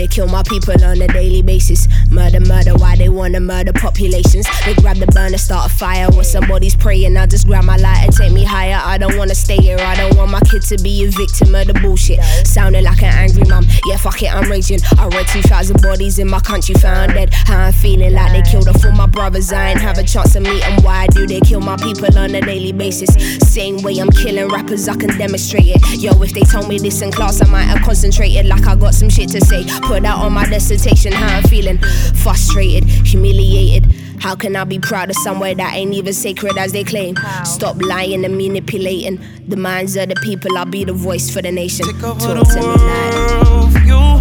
kill my people on a daily basis. Murder, murder, why they wanna murder populations? They grab the burner, start a fire when somebody's praying. I just grab my light and take me higher. I don't wanna stay here, I don't want my kid to be a victim of the bullshit. Sounding like an angry mum, yeah fuck it, I'm raging. I read 2,000 bodies in my country found dead. How I'm feeling like they killed off all my brothers. I ain't have a chance to meet them. Why do they kill my people on a daily basis? Same way I'm killing rappers, I can demonstrate it. Yo, if they told me this in class, I might have concentrated like I got some shit to say. Put that on my dissertation, how I'm feeling. Frustrated, humiliated. How can I be proud of somewhere that ain't even sacred as they claim? Stop lying and manipulating the minds of the people. I'll be the voice for the nation. Take over the world for you.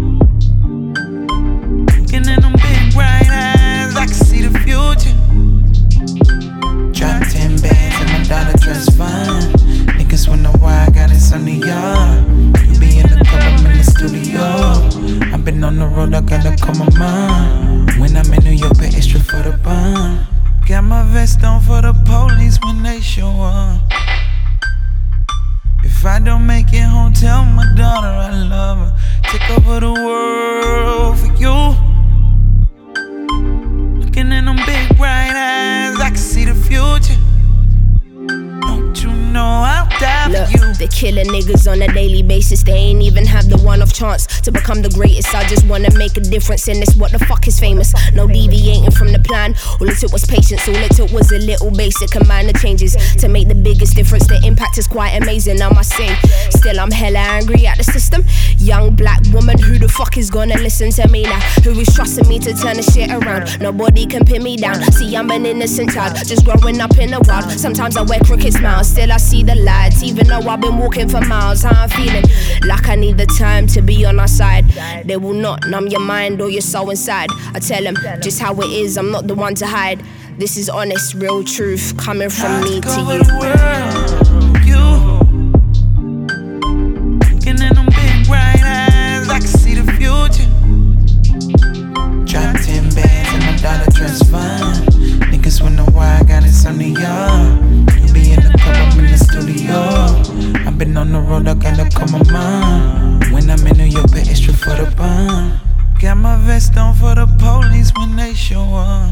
Looking in them big bright eyes, I can see the future. Drop 10 bands and my dollar dress fine. Niggas wanna why I got it on the yard. You be in the club, I'm in the studio. I've been on the road, I gotta call my mom. When I'm in New York, pay extra for the bond. Got my vest on for the police when they show up. If I don't make it home, tell my daughter I love her. Take over the world for you. Looking in them big bright eyes, I can see the future. Don't you know I'll die Look, for you? they killing niggas on a daily basis. They ain't even have the one-off chance to become the greatest. I just wanna make a difference in this. What the fuck is famous? No deviating from the plan. All it took was patience. All it took was a little basic and minor changes to make the biggest difference. The impact is quite amazing, I must say. Still, I'm hella angry at the system. Young black woman, who the fuck is gonna listen to me now? Who is trusting me to turn the shit around? Nobody can pin me down. See, I'm an innocent child, just growing up in the wild. Sometimes I wear crooked smiles, still I see the lights. Even though I've been walking for miles, how I'm feeling like I need the time to be on our side. They will not numb your mind or your soul inside. I tell them just how it is, I'm not the one to hide. This is honest, real truth coming from me to you. Looking in them big bright eyes, I can see the future. Drop 10 bands and my dollar dress fine. Niggas wanna why I got it on the yard. You be in the club, I'm in the studio. I've been on the road, I gotta call my mom. When I'm in New York, pay extra for the bond. Got my vest on for the police when they show up.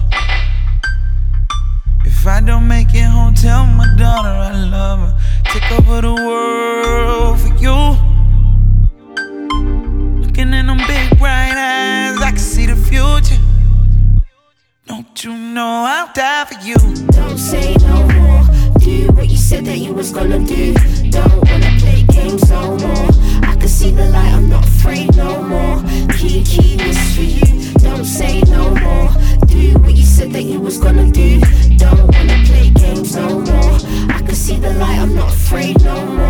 If I don't make it home, tell my daughter I love her. Take over the world for you. Looking in them big bright eyes, I can see the future. Don't you know I'll die for you? Don't say no more. Do what you said that you was gonna do. Don't wanna play games no more. I can see the light, I'm not afraid no more. Key, this for you. Don't say no more. Do what you said that you was gonna do. Don't wanna play games no more. I can see the light, I'm not afraid no more.